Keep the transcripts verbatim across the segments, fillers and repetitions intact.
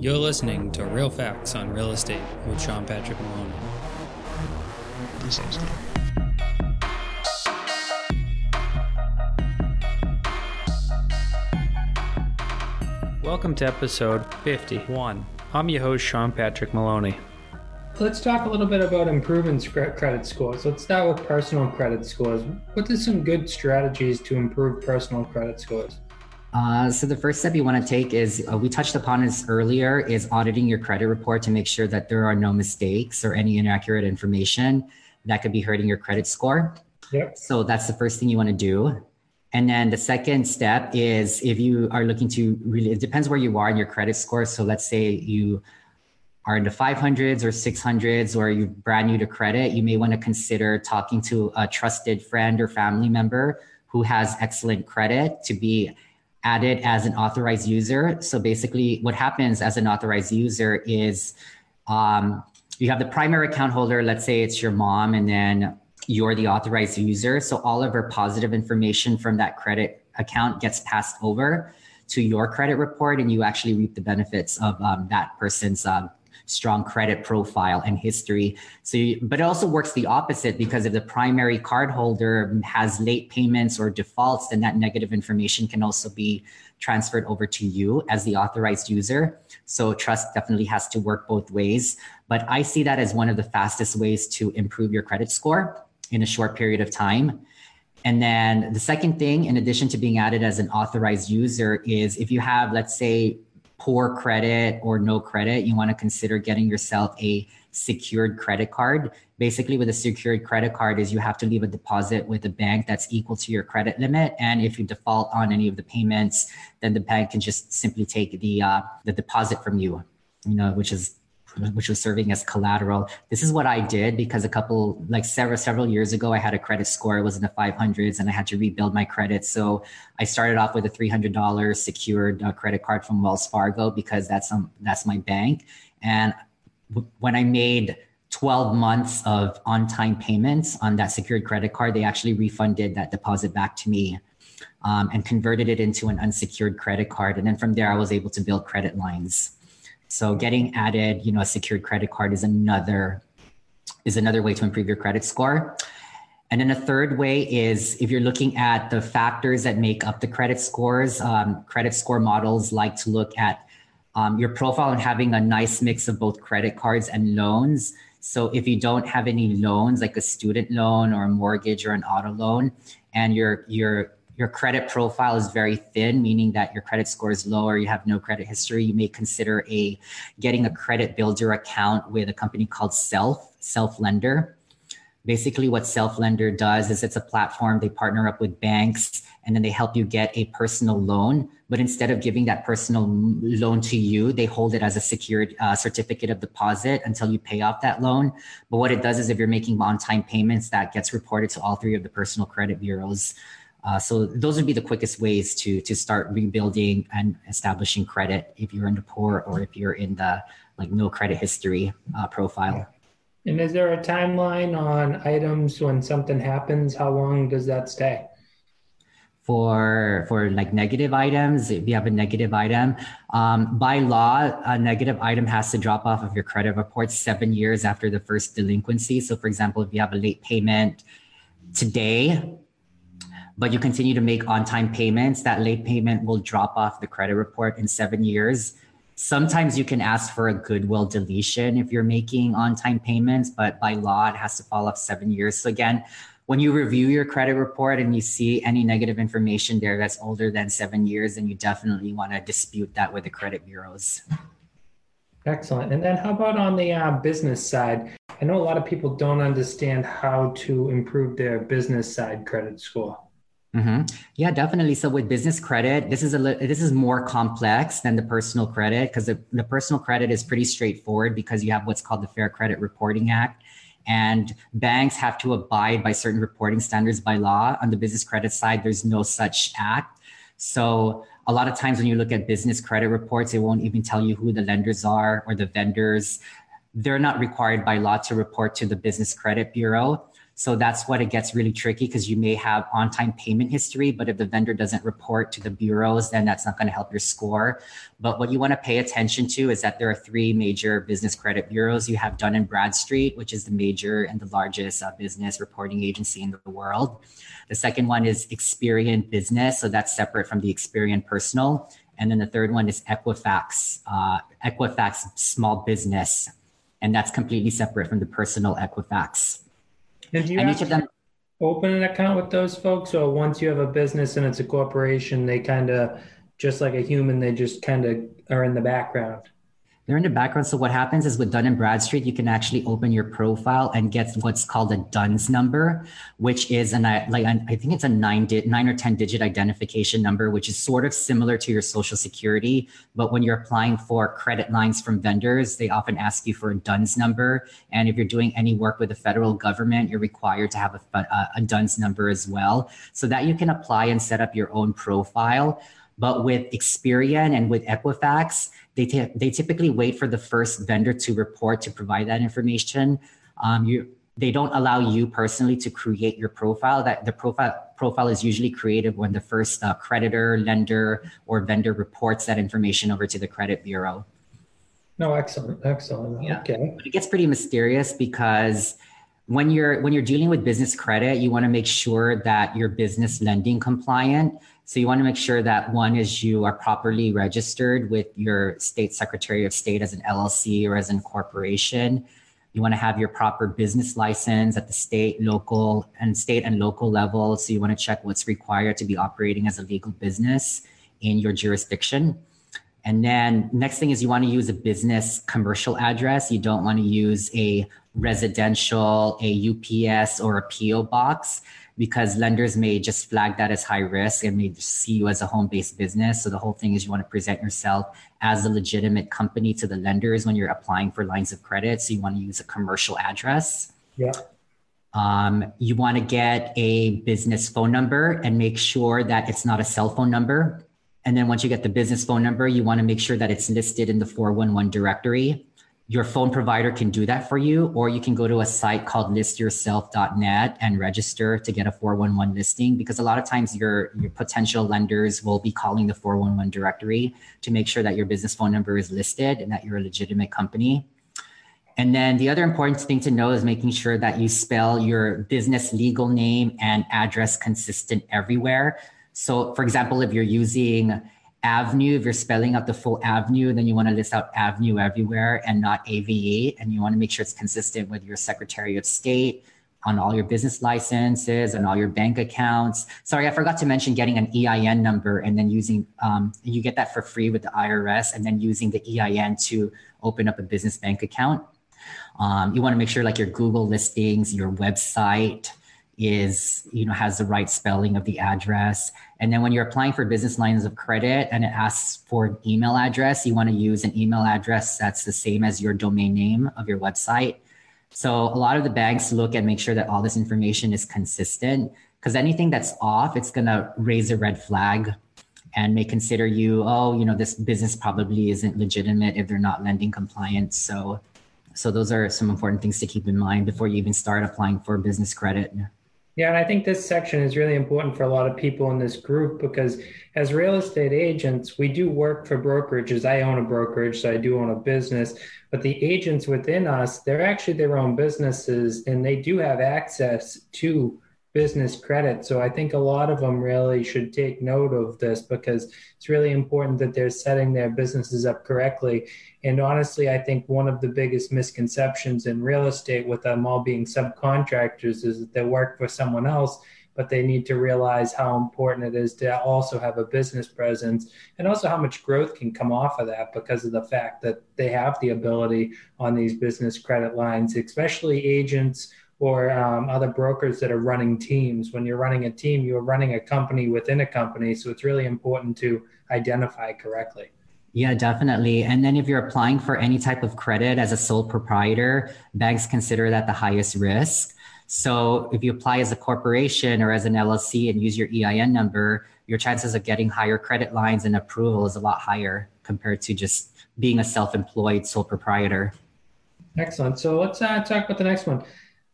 You're listening to Real Facts on Real Estate with Sean Patrick Maloney. That sounds good. Welcome to episode fifty-one. I'm your host, Sean Patrick Maloney. Let's talk a little bit about improving credit scores. Let's start with personal credit scores. What are some good strategies to improve personal credit scores? Uh, so the first step you want to take is, uh, we touched upon this earlier, is auditing your credit report to make sure that there are no mistakes or any inaccurate information that could be hurting your credit score. Yep. So that's the first thing you want to do. And then the second step is, if you are looking to really, it depends where you are in your credit score. So let's say you are in the five hundreds or six hundreds, or you're brand new to credit, you may want to consider talking to a trusted friend or family member who has excellent credit to be added as an authorized user. So basically what happens as an authorized user is um, you have the primary account holder, let's say it's your mom, and then you're the authorized user. So all of her positive information from that credit account gets passed over to your credit report, and you actually reap the benefits of um, that person's um, strong credit profile and history. So, you, but it also works the opposite, because if the primary cardholder has late payments or defaults, then that negative information can also be transferred over to you as the authorized user. So trust definitely has to work both ways. But I see that as one of the fastest ways to improve your credit score in a short period of time. And then the second thing, in addition to being added as an authorized user, is if you have, let's say, poor credit or no credit, you want to consider getting yourself a secured credit card. Basically, with a secured credit card is you have to leave a deposit with a bank that's equal to your credit limit. And if you default on any of the payments, then the bank can just simply take the uh, the deposit from you, you know, which is which was serving as collateral. This is what I did because a couple, like several, several years ago, I had a credit score. It was in the five hundreds and I had to rebuild my credit. So I started off with a three hundred dollars secured uh, credit card from Wells Fargo, because that's um, that's my bank. And w- when I made twelve months of on-time payments on that secured credit card, they actually refunded that deposit back to me um, and converted it into an unsecured credit card. And then from there, I was able to build credit lines. So getting added, you know, a secured credit card is another is another way to improve your credit score. And then a third way is, if you're looking at the factors that make up the credit scores, um, credit score models like to look at um, your profile and having a nice mix of both credit cards and loans. So if you don't have any loans, like a student loan or a mortgage or an auto loan, and your your your credit profile is very thin, meaning that your credit score is low or you have no credit history, you may consider a getting a credit builder account with a company called Self, Self Lender. Basically what Self Lender does is it's a platform. They partner up with banks and then they help you get a personal loan. But instead of giving that personal loan to you, they hold it as a secured uh, certificate of deposit until you pay off that loan. But what it does is, if you're making on-time payments, that gets reported to all three of the personal credit bureaus. Uh, so those would be the quickest ways to to start rebuilding and establishing credit if you're in the poor or if you're in the like no credit history uh, profile. And is there a timeline on items when something happens? How long does that stay? For for like negative items, if you have a negative item, um, by law, a negative item has to drop off of your credit report seven years after the first delinquency. So for example, if you have a late payment today, but you continue to make on-time payments, that late payment will drop off the credit report in seven years. Sometimes you can ask for a goodwill deletion if you're making on-time payments, but by law, it has to fall off seven years. So again, when you review your credit report and you see any negative information there that's older than seven years, then you definitely want to dispute that with the credit bureaus. Excellent. And then how about on the uh, business side? I know a lot of people don't understand how to improve their business side credit score. Mm-hmm. Yeah, definitely. So with business credit, this is a li- this is more complex than the personal credit, because the, the personal credit is pretty straightforward because you have what's called the Fair Credit Reporting Act, and banks have to abide by certain reporting standards by law. On the business credit side, there's no such act. So a lot of times when you look at business credit reports, it won't even tell you who the lenders are or the vendors. They're not required by law to report to the Business Credit Bureau. So that's what it gets really tricky, because you may have on-time payment history, but if the vendor doesn't report to the bureaus, then that's not going to help your score. But what you want to pay attention to is that there are three major business credit bureaus. You have Dun and Bradstreet, which is the major and the largest uh, business reporting agency in the world. The second one is Experian Business, so that's separate from the Experian Personal. And then the third one is Equifax, uh, Equifax Small Business, and that's completely separate from the Personal Equifax. And do you and have each of them open an account with those folks, or once you have a business and it's a corporation, they kind of, just like a human, they just kind of are in the background? They're in the background. So what happens is with Dun and Bradstreet, you can actually open your profile and get what's called a D U N S number, which is an like I think it's a nine di- nine or ten digit identification number, which is sort of similar to your social security. But when you're applying for credit lines from vendors, they often ask you for a D U N S number. And if you're doing any work with the federal government, you're required to have a, a, a D U N S number as well, so that you can apply and set up your own profile. But with Experian and with Equifax, they t- they typically wait for the first vendor to report to provide that information. Um, you they don't allow you personally to create your profile. That the profile profile is usually created when the first uh, creditor, lender, or vendor reports that information over to the credit bureau. No, excellent, excellent. Yeah. Okay. But it gets pretty mysterious, because when you're when you're dealing with business credit, you want to make sure that you're business lending compliant. So you want to make sure that one is you are properly registered with your state secretary of state as an L L C or as a corporation. You want to have your proper business license at the state, local, and state and local level. So you want to check what's required to be operating as a legal business in your jurisdiction. And then next thing is you want to use a business commercial address. You don't want to use a residential, a U P S, or a P O box, because lenders may just flag that as high risk and may just see you as a home-based business. So the whole thing is you want to present yourself as a legitimate company to the lenders when you're applying for lines of credit. So you want to use a commercial address. Yeah. Um, you want to get a business phone number and make sure that it's not a cell phone number. And then once you get the business phone number, you want to make sure that it's listed in the four one one directory. Your phone provider can do that for you, or you can go to a site called list yourself dot net and register to get a four one one listing, because a lot of times your, your potential lenders will be calling the four one one directory to make sure that your business phone number is listed and that you're a legitimate company. And then the other important thing to know is making sure that you spell your business legal name and address consistent everywhere. So for example, if you're using Avenue, if you're spelling out the full Avenue, then you want to list out Avenue everywhere and not A V E. And you want to make sure it's consistent with your Secretary of State on all your business licenses and all your bank accounts. Sorry, I forgot to mention getting an E I N number, and then using, um, you get that for free with the I R S, and then using the E I N to open up a business bank account. Um, you want to make sure like your Google listings, your website is, you know, has the right spelling of the address. And then when you're applying for business lines of credit and it asks for an email address, you want to use an email address that's the same as your domain name of your website. So a lot of the banks look and make sure that all this information is consistent, because anything that's off, it's going to raise a red flag and may consider you, oh, you know, this business probably isn't legitimate if they're not lending compliant. So, so those are some important things to keep in mind before you even start applying for business credit. Yeah, and I think this section is really important for a lot of people in this group, because as real estate agents, we do work for brokerages. I own a brokerage, so I do own a business, but the agents within us, they're actually their own businesses, and they do have access to business credit. So I think a lot of them really should take note of this, because it's really important that they're setting their businesses up correctly. And honestly, I think one of the biggest misconceptions in real estate with them all being subcontractors is that they work for someone else, but they need to realize how important it is to also have a business presence, and also how much growth can come off of that because of the fact that they have the ability on these business credit lines, especially agents or um, other brokers that are running teams. When you're running a team, you're running a company within a company. So it's really important to identify correctly. Yeah, definitely. And then if you're applying for any type of credit as a sole proprietor, banks consider that the highest risk. So if you apply as a corporation or as an L L C and use your E I N number, your chances of getting higher credit lines and approval is a lot higher compared to just being a self-employed sole proprietor. Excellent. So let's uh, talk about the next one.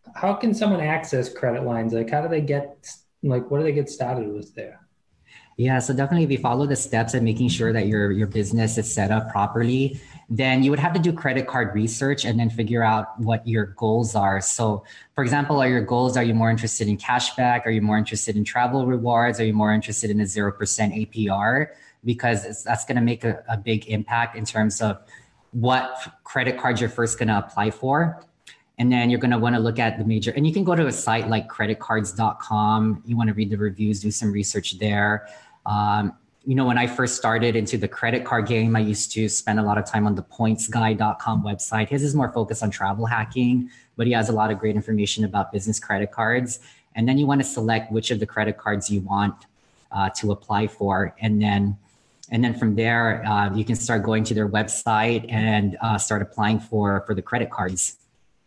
how can someone access credit lines? Like, how do they get, like, what do they get started with there? Yeah, so definitely if you follow the steps and making sure that your your business is set up properly, then you would have to do credit card research and then figure out what your goals are. So, for example, are your goals, are you more interested in cashback? Are you more interested in travel rewards? Are you more interested in a zero percent A P R? Because it's, that's going to make a, a big impact in terms of what credit cards you're first going to apply for. And then you're going to want to look at the major, and you can go to a site like credit cards dot com. You want to read the reviews, do some research there. Um, you know, when I first started into the credit card game, I used to spend a lot of time on the points guy dot com website. His is more focused on travel hacking, but he has a lot of great information about business credit cards. And then you want to select which of the credit cards you want uh, to apply for. And then, and then from there, uh, you can start going to their website and uh, start applying for, for the credit cards.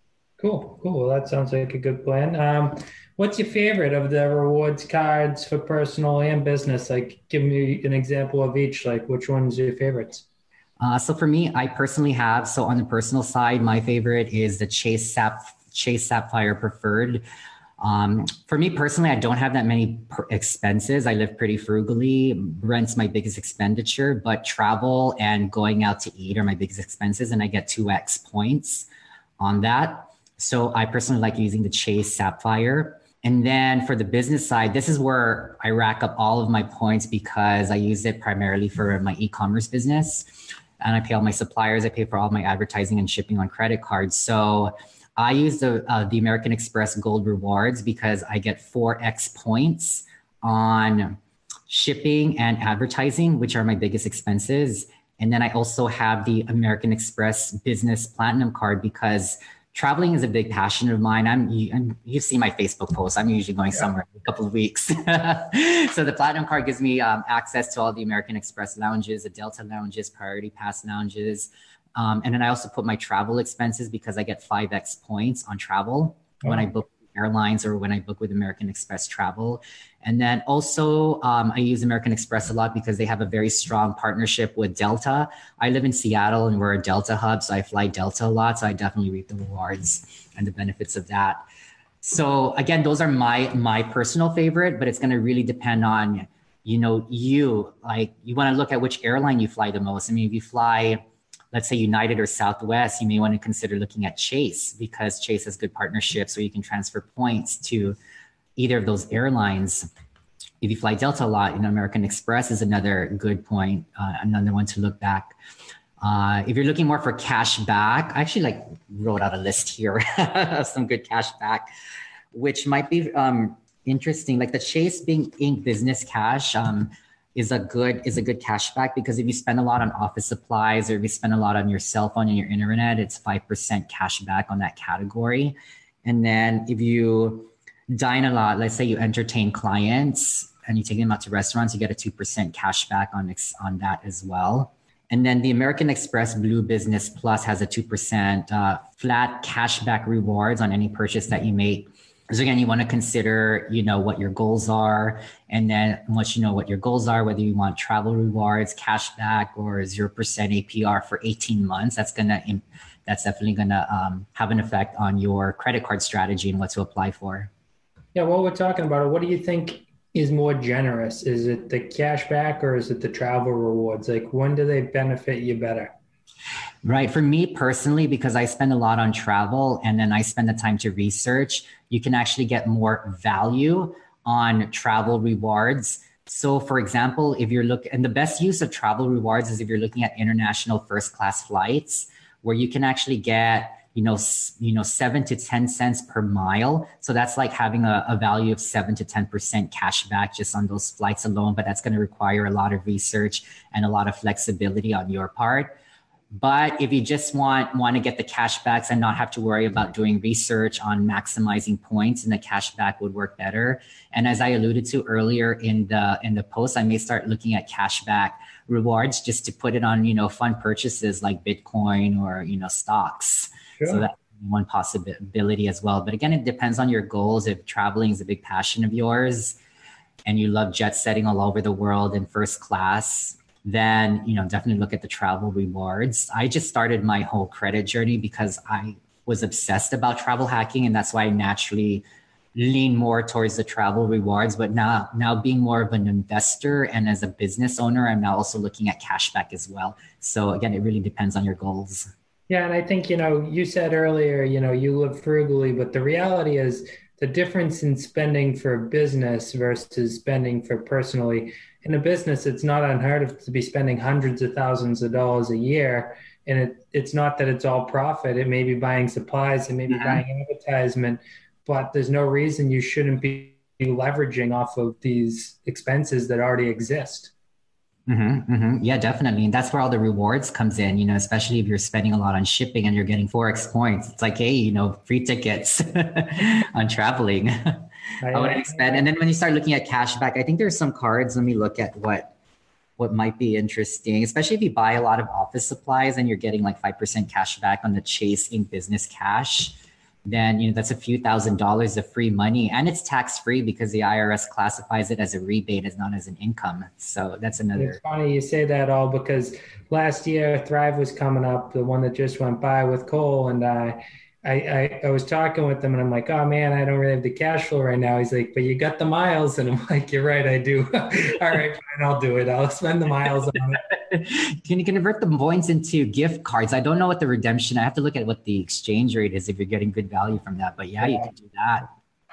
Cool, cool. Well, that sounds like a good plan. Um, what's your favorite of the rewards cards for personal and business? Like, give me an example of each. Like, which one's your favorites? Uh, so for me, I personally have, so on the personal side, my favorite is the Chase Sap Chase Sapphire Preferred. Um, for me personally, I don't have that many per- expenses. I live pretty frugally. Rent's my biggest expenditure, but travel and going out to eat are my biggest expenses, and I get two X points on that. So I personally like using the Chase Sapphire. And then for the business side, this is where I rack up all of my points because I use it primarily for my e-commerce business. And I pay all my suppliers. I pay for all my advertising and shipping on credit cards. So I use the uh, the American Express Gold Rewards because I get four X points on shipping and advertising, which are my biggest expenses. And then I also have the American Express Business Platinum card because traveling is a big passion of mine. I'm, you, you've seen my Facebook posts. I'm usually going somewhere in a couple of weeks. So the Platinum card gives me um, access to all the American Express lounges, the Delta lounges, Priority Pass lounges. Um, and then I also put my travel expenses because I get five X points on travel when I book airlines or when I book with American Express Travel. And then also um, I use American Express a lot because they have a very strong partnership with Delta. I live in Seattle and we're a Delta hub, so I fly Delta a lot. So I definitely reap the rewards and the benefits of that. So again, those are my my personal favorite, but it's going to really depend on, you know, you like you want to look at which airline you fly the most. I mean, if you fly, let's say United or Southwest, you may want to consider looking at Chase because Chase has good partnerships where you can transfer points to either of those airlines. If you fly Delta a lot, you know, American Express is another good point, uh, another one to look back. Uh, if you're looking more for cash back, I actually like wrote out a list here of some good cash back, which might be um, interesting. Like the Chase Bank Inc Business Cash, um, is a good is a good cashback because if you spend a lot on office supplies or if you spend a lot on your cell phone and your internet, it's five percent cash back on that category. And then if you dine a lot, let's say you entertain clients and you take them out to restaurants, you get a two percent cash back on, on that as well. And then the American Express Blue Business Plus has a two percent uh, flat cashback rewards on any purchase that you make. So again, you want to consider, you know, what your goals are. And then once you know what your goals are, whether you want travel rewards, cashback, or zero percent A P R for eighteen months, that's going to, that's definitely going to um, have an effect on your credit card strategy and what to apply for. Yeah, while we're talking about it, what do you think is more generous? Is it the cashback or is it the travel rewards? Like, when do they benefit you better? Right. For me personally, because I spend a lot on travel and then I spend the time to research, you can actually get more value on travel rewards. So for example, if you're looking, and the best use of travel rewards is if you're looking at international first class flights, where you can actually get, you know, you know, seven to ten cents per mile. So that's like having a, a value of seven to ten percent cash back just on those flights alone. But that's going to require a lot of research and a lot of flexibility on your part. But if you just want want to get the cashbacks and not have to worry about doing research on maximizing points, and the cashback would work better. And as I alluded to earlier in the in the post, I may start looking at cashback rewards just to put it on, you know, fun purchases like Bitcoin or, you know, stocks. Sure. So that's one possibility as well. But again, it depends on your goals. If traveling is a big passion of yours and you love jet setting all over the world in first class, then, you know, definitely look at the travel rewards. I just started my whole credit journey because I was obsessed about travel hacking, and that's why I naturally lean more towards the travel rewards. But now, now being more of an investor and as a business owner, I'm now also looking at cashback as well. So again, it really depends on your goals. Yeah, and I think, you know, you said earlier, you know, you live frugally, but the reality is the difference in spending for business versus spending for personally. In a business, it's not unheard of to be spending hundreds of thousands of dollars a year. And it, it's not that it's all profit. It may be buying supplies, it may be mm-hmm. buying advertisement, but there's no reason you shouldn't be leveraging off of these expenses that already exist. Mm-hmm, mm-hmm. Yeah, definitely. And that's where all the rewards comes in, you know, especially if you're spending a lot on shipping and you're getting Forex points. It's like, hey, you know, free tickets on traveling. I, I would expect. And then when you start looking at cashback, I think there's some cards. Let me look at what what might be interesting, especially if you buy a lot of office supplies and you're getting like five percent cash back on the Chase in Business Cash. Then, you know, that's a few thousand dollars of free money, and it's tax free because the I R S classifies it as a rebate, as not as an income. So that's another. It's funny you say that all because last year Thrive was coming up, the one that just went by with Cole, and uh, I, I I was talking with him and I'm like, oh man, I don't really have the cash flow right now. He's like, but you got the miles, and I'm like, you're right, I do. All right, fine, I'll do it. I'll spend the miles on it. Can you convert the points into gift cards? I don't know what the redemption. I have to look at what the exchange rate is if you're getting good value from that. But yeah, yeah. you can do that.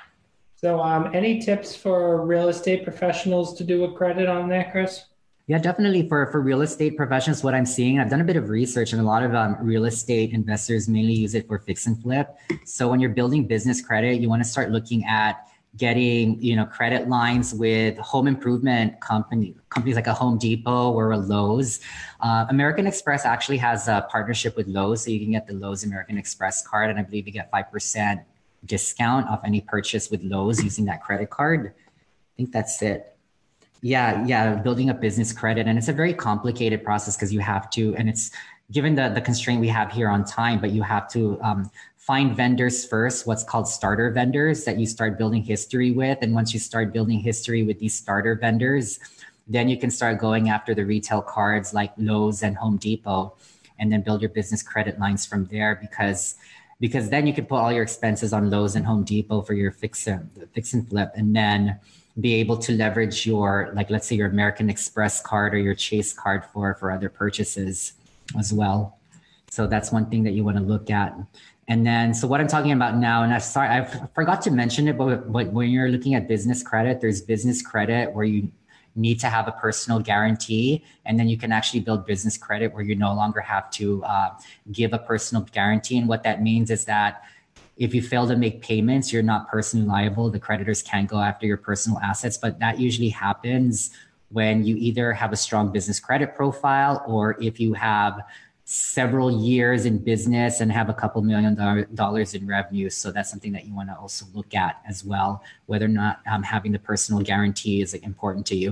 So, um, any tips for real estate professionals to do a credit on there, Chris? Yeah, definitely. For, for real estate professionals, what I'm seeing, I've done a bit of research, and a lot of um, real estate investors mainly use it for fix and flip. So when you're building business credit, you want to start looking at getting, you know, credit lines with home improvement company, companies like a Home Depot or a Lowe's. Uh, American Express actually has a partnership with Lowe's, so you can get the Lowe's American Express card, and I believe you get five percent discount off any purchase with Lowe's using that credit card. I think that's it. Yeah, yeah, building a business credit. And it's a very complicated process because you have to, and it's given the, the constraint we have here on time, but you have to um, find vendors first, what's called starter vendors that you start building history with. And once you start building history with these starter vendors, then you can start going after the retail cards like Lowe's and Home Depot, and then build your business credit lines from there because because then you can put all your expenses on Lowe's and Home Depot for your fix and, fix and flip, and then be able to leverage your, like, let's say your American Express card or your Chase card for, for other purchases as well. So that's one thing that you want to look at. And then, so what I'm talking about now, and I sorry, I forgot to mention it, but, but when you're looking at business credit, there's business credit where you need to have a personal guarantee. And then you can actually build business credit where you no longer have to uh, give a personal guarantee. And what that means is that if you fail to make payments, you're not personally liable. The creditors can't go after your personal assets, but that usually happens when you either have a strong business credit profile or if you have several years in business and have a couple million dollars in revenue. So that's something that you want to also look at as well, whether or not um, having the personal guarantee is like, important to you.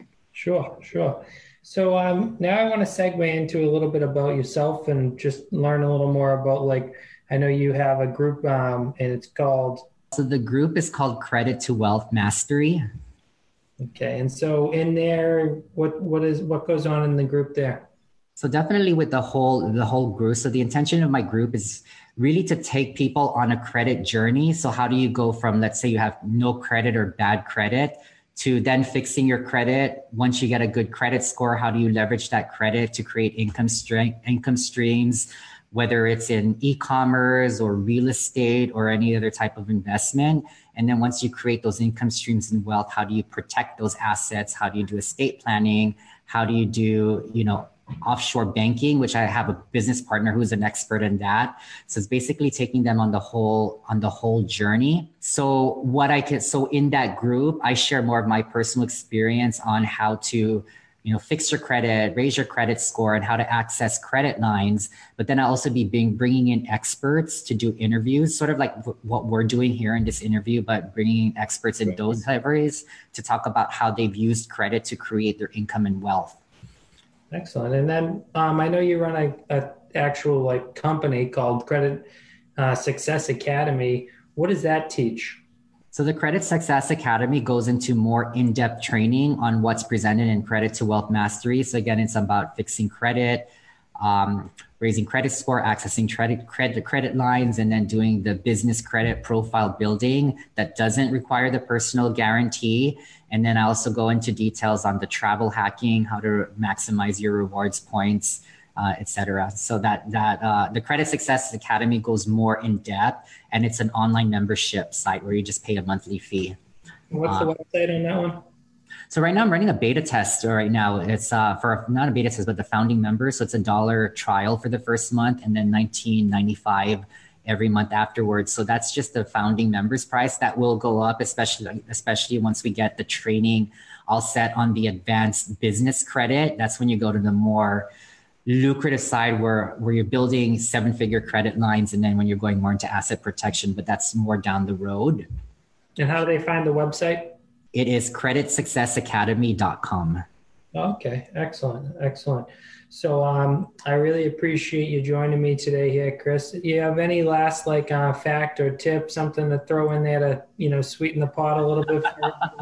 Sure, sure. So um, now I want to segue into a little bit about yourself and just learn a little more about, like, I know you have a group um, and it's called. So the group is called Credit to Wealth Mastery. Okay. And so in there, what, what is, what goes on in the group there? So definitely with the whole, the whole group. So the intention of my group is really to take people on a credit journey. So how do you go from, let's say you have no credit or bad credit, to then fixing your credit? Once you get a good credit score, how do you leverage that credit to create income stream, income streams, whether it's in e-commerce or real estate or any other type of investment? And then once you create those income streams and wealth, how do you protect those assets? How do you do estate planning? How do you do, you know, offshore banking, which I have a business partner who's an expert in that. So it's basically taking them on the whole, on the whole journey. So what I can, so in that group, I share more of my personal experience on how to, you know, fix your credit, raise your credit score, and how to access credit lines. But then I'll also be being, bringing in experts to do interviews, sort of like w- what we're doing here in this interview, but bringing in experts in those areas to talk about how they've used credit to create their income and wealth. Excellent. And then um, I know you run a, a actual like company called Credit uh, Success Academy. What does that teach? So the Credit Success Academy goes into more in-depth training on what's presented in Credit to Wealth Mastery. So again, it's about fixing credit, um, raising credit score, accessing credit, credit, credit lines, and then doing the business credit profile building that doesn't require the personal guarantee. And then I also go into details on the travel hacking, how to maximize your rewards points, uh, et cetera. So that that uh, the Credit Success Academy goes more in depth, and it's an online membership site where you just pay a monthly fee. What's the uh, website on that one? So right now I'm running a beta test right now. It's uh, for not a beta test, but the founding members. So it's a dollar trial for the first month and then nineteen ninety-five every month afterwards. So that's just the founding members price that will go up, especially, especially once we get the training all set on the advanced business credit. That's when you go to the more lucrative side where, where you're building seven figure credit lines. And then when you're going more into asset protection, but that's more down the road. And how do they find the website? It is credit success academy dot com. Okay, excellent, excellent. So um, I really appreciate you joining me today here, Chris. Do you have any last like uh, fact or tip, something to throw in there to, you know, sweeten the pot a little bit?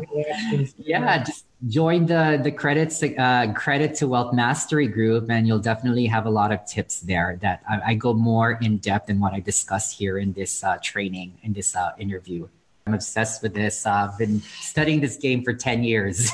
For yeah, just join the the credit uh, credit to wealth mastery group, and you'll definitely have a lot of tips there. That I, I go more in depth than what I discussed here in this uh, training, in this uh, interview. I'm obsessed with this. Uh, I've been studying this game for ten years.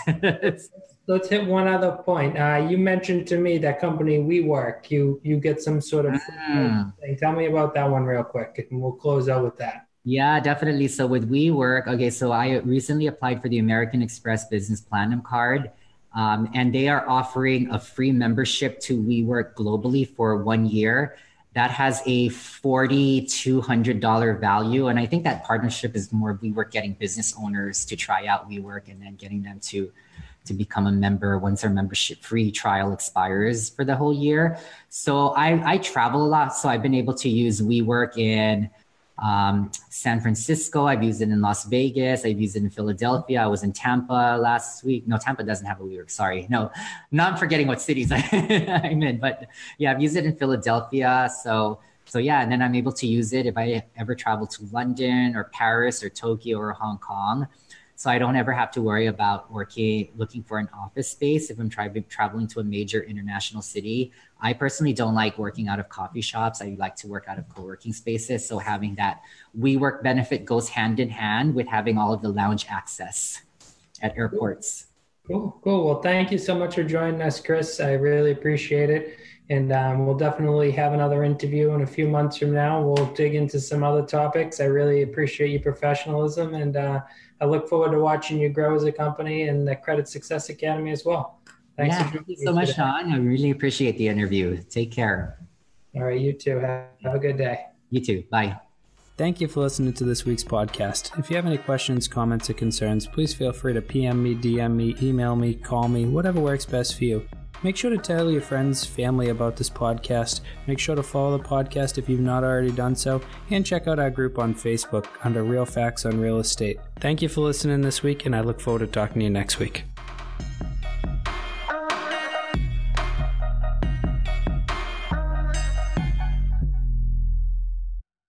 Let's hit one other point. Uh, you mentioned to me that company WeWork. You you get some sort of mm. thing. Tell me about that one real quick, and we'll close out with that. Yeah, definitely. So with WeWork, okay, so I recently applied for the American Express Business Platinum card, um, and they are offering a free membership to WeWork globally for one year. That has a four thousand two hundred dollars value. And I think that partnership is more WeWork getting business owners to try out WeWork and then getting them to, to become a member once their membership free trial expires for the whole year. So I, I travel a lot. So I've been able to use WeWork in um, San Francisco. I've used it in Las Vegas. I've used it in Philadelphia. I was in Tampa last week. No, Tampa doesn't have a WeWork. Sorry. No, now I'm forgetting what cities I'm in, but yeah, I've used it in Philadelphia. So, so yeah, and then I'm able to use it if I ever travel to London or Paris or Tokyo or Hong Kong. So I don't ever have to worry about working, looking for an office space if I'm tra- traveling to a major international city. I personally don't like working out of coffee shops. I like to work out of co-working spaces. So having that WeWork benefit goes hand in hand with having all of the lounge access at airports. Cool, cool. Well, thank you so much for joining us, Chris. I really appreciate it. And um, we'll definitely have another interview in a few months from now. We'll dig into some other topics. I really appreciate your professionalism, and uh, I look forward to watching you grow as a company and the Credit Success Academy as well. Thanks yeah, thank you so much, today. Sean. I really appreciate the interview. Take care. All right, you too. Have, have a good day. You too. Bye. Thank you for listening to this week's podcast. If you have any questions, comments, or concerns, please feel free to P M me, D M me, email me, call me, whatever works best for you. Make sure to tell your friends, family about this podcast. Make sure to follow the podcast if you've not already done so, and check out our group on Facebook under Real Facts on Real Estate. Thank you for listening this week, and I look forward to talking to you next week.